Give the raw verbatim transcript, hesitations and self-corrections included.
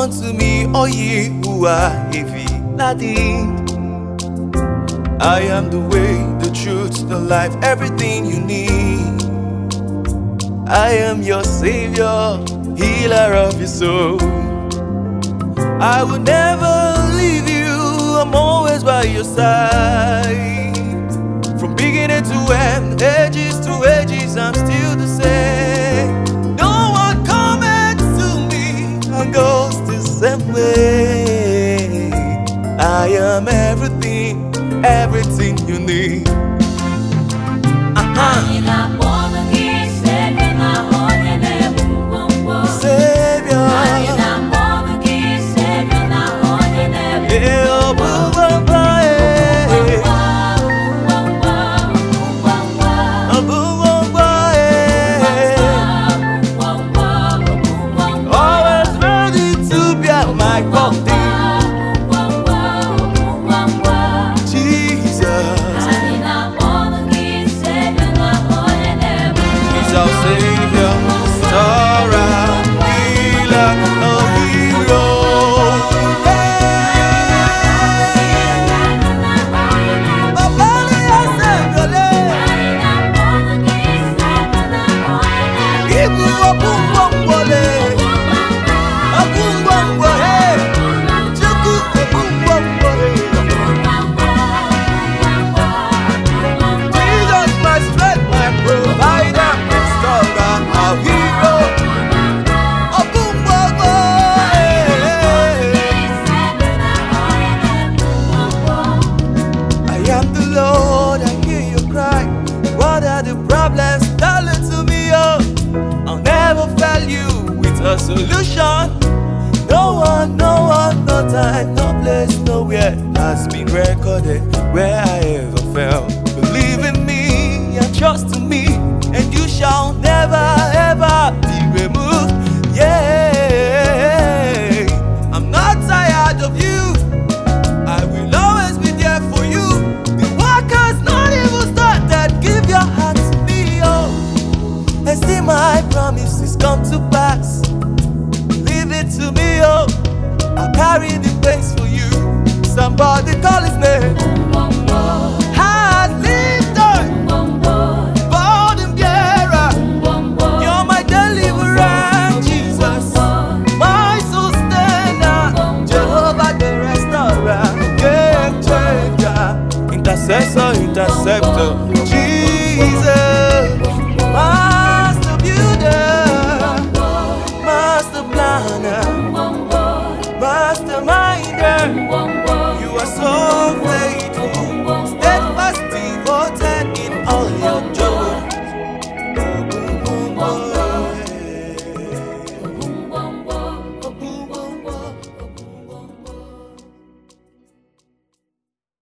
unto me, all ye who are heavy laden. I am the way, the truth, the life, everything you need. I am your Savior, healer of your soul. I will never leave you, I'm always by your side. From beginning to end, ages to ages, I'm still the same. No one comments to me and goes the same way. I am everything, everything you need. Uh-huh. A solution. No one, no one, no time, no place, nowhere has been recorded where I ever felt. Believe in me and trust in me, and you shall never ever be removed. Yeah, I'm not tired of you. I will always be there for you. The work has not even started. Give your heart to me, oh, and see my promises come to pass. To me, oh, I'll carry the pace for you. Somebody call it